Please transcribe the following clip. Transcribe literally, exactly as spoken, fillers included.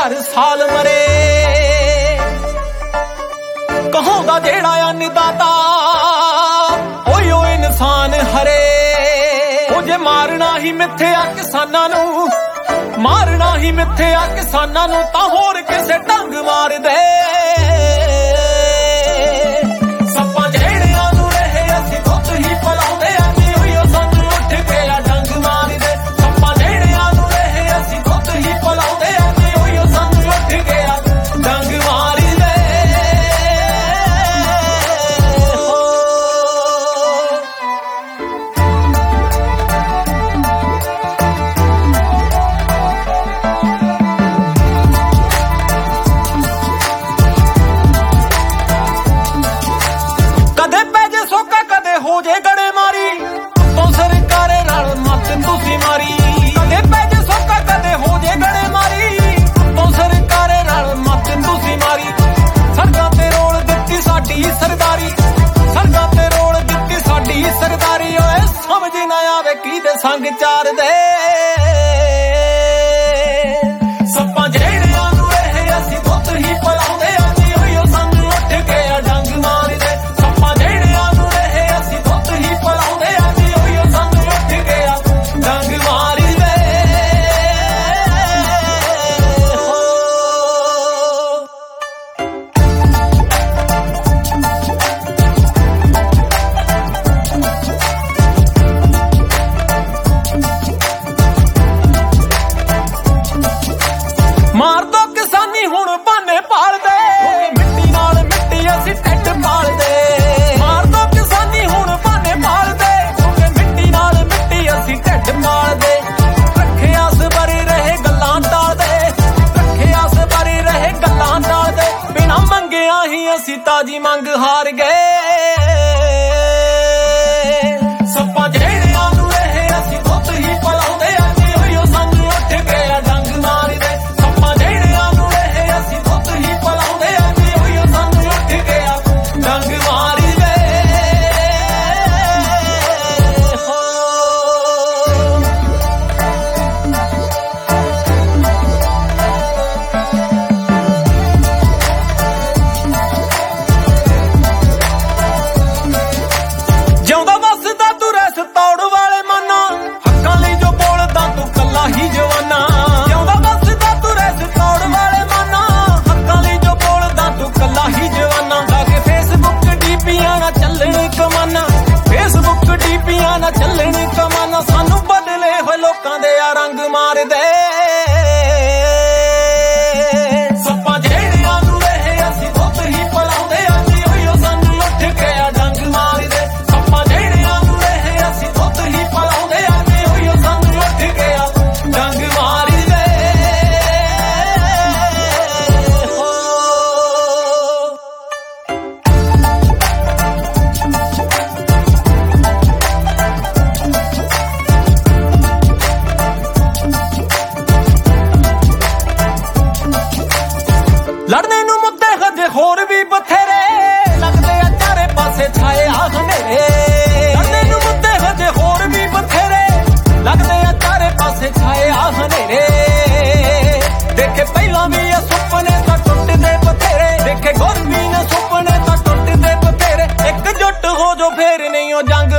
हर साल मरे। कहोगा जेड़ा अन्नदाता ओए ओ इंसान हरे। ओ जे मारना ही मिथ्या किसानां नूं, मारना ही मिथ्या किसानां नूं तां होर किसे ढंग मार दे। सप्पां जेड़ियां नूं रहे असीं दुੱਧ ही पिलाउंदे आ जी ओइओ सानूं उठ के आ डंग मार दे। सप्पां जेड़ियां नूं रहे असीं दुੱਧ ही पिलाउंदे आ जी ओइओ सानूं उठ के आ डंग मार दे। हो जे गड़े मारी तो सरकारे नाल मत तुसी मारी। कदे पैजे सोका कदे हो जे गड़े मारी तो सरकारे नाल मत तुसी मारी। सरगां ते रोल दित्ती साडी सरदारी, सरगां ते रोल दित्ती साडी सरदारी। ओए समझ ना आवे की दे संग चार दे। सप्पां जेड़ियां नूं रहे असीं दुੱਧ ही पिलाउंदे आ जी ओइओ सानूं उठ के आ डंग मार दे। सप्पां जेड़ियां नूं रहे असीं दुੱਧ ही पिलाउंदे आ जी ओइओ सानूं उठ के आ डंग मार दे। मार दो किसानी हुण बहाने पाल दे, मिट्टी नाल मिट्टी असीं ढिड पाल दे। मार दो किसानी हुण बहाने पाल दे, मिट्टी नाल मिट्टी असीं ढिड पाल दे। रखे आस बरी रहे गल्लां टाल दे, रखे आस बरी रहे गल्लां टाल दे। बिना मंगिया ही असीं ताजी मंग हार गए। सप्पां जेड़ियां नूं रहे असीं दुੱਧ ही पिलाउंदे आ जी ओइओ सानूं उठ के आ डंग मार दे। सप्पां जेड़ियां नूं रहे असीं दुੱਧ ही पिलाउंदे आ जी ओइओ सानूं उठ के आ डंग मार दे। ਜਿਉਂਦਾ ਵਸਦਾ ਤੂੰ ਰਸ ਤੌੜ ਵਾਲੇ ਮਾਨਾ, ਹੱਕਾਂ ਲਈ ਜੋ ਬੋਲਦਾ ਤੂੰ ਕੱਲਾ ਹੀ ਜਵਾਨਾ। ਜਿਉਂਦਾ ਵਸਦਾ ਤੂੰ ਰਸ ਤੌੜ ਵਾਲੇ ਮਾਨਾ, ਹੱਕਾਂ ਲਈ ਜੋ ਬੋਲਦਾ ਤੂੰ ਕੱਲਾ ਹੀ ਜਵਾਨਾ। ਲਾ ਕੇ ਫੇਸਬੁੱਕ ਡੀਪੀਆਂ ਨਾ ਚੱਲਣ ਕਮਾਨਾ, ਫੇਸਬੁੱਕ ਡੀਪੀਆਂ ਨਾ ਚੱਲਣ ਕਮਾਨਾ। ਸਾਨੂੰ ਬਦਲੇ ਹੋਏ ਲੋਕਾਂ ਦੇ ਆ ਰੰਗ ਮਾਰ ਦੇ। ਸੱਪਾਂ ਜਿਹੜਿਆਂ ਨੂੰ ਰਹੇ ਅਸੀਂ ਦੁੱਧ ਹੀ ਪਿਲਾਉਂਦੇ ਆ ਜੀ ਓਇਓ ਸਾਨੂੰ ਉੱਠ ਕੇ ਆ ਡੰਗ ਮਾਰ ਦੇ। ਸੱਪਾਂ ਜਿਹੜਿਆਂ ਨੂੰ ਰਹੇ ਅਸੀਂ ਦੁੱਧ ਹੀ ਪਿਲਾਉਂਦੇ ਆ ਜੀ ਓਇਓ ਸਾਨੂੰ ਉੱਠ ਕੇ ਆ ਡੰਗ ਮਾਰ ਦੇ। ਲੜਨੇ ਨੂੰ ਮੁੱਦੇ ਹਜੇ ਹੋਰ ਵੀ ਬਥੇਰੇ, ਲੱਗਦੇ ਆ ਚਾਰੇ ਪਾਸੇ ਛਾਏ ਆ ਹਨੇਰੇ। ਲੜਨੇ ਨੂੰ ਮੁੱਦੇ ਹਜੇ ਹੋਰ ਵੀ ਬਥੇਰੇ, ਲੱਗਦੇ ਆ ਚਾਰੇ ਪਾਸੇ ਛਾਏ ਆ ਹਨੇਰੇ। ਦੇਖੇ ਪਹਿਲਾਂ ਵੀ ਇਹ ਸੁਪਨੇ ਤਾਂ ਟੁੱਟਦੇ ਬਥੇਰੇ, ਦੇਖੇ ਗੁਰਮੀ ਨੇ ਸੁਪਨੇ ਤਾਂ ਟੁੱਟਦੇ ਬਥੇਰੇ। ਇੱਕ ਜੁੱਟ ਹੋ ਜੋ ਫੇਰ ਨਹੀਂ ਉਹ ਜੰਗ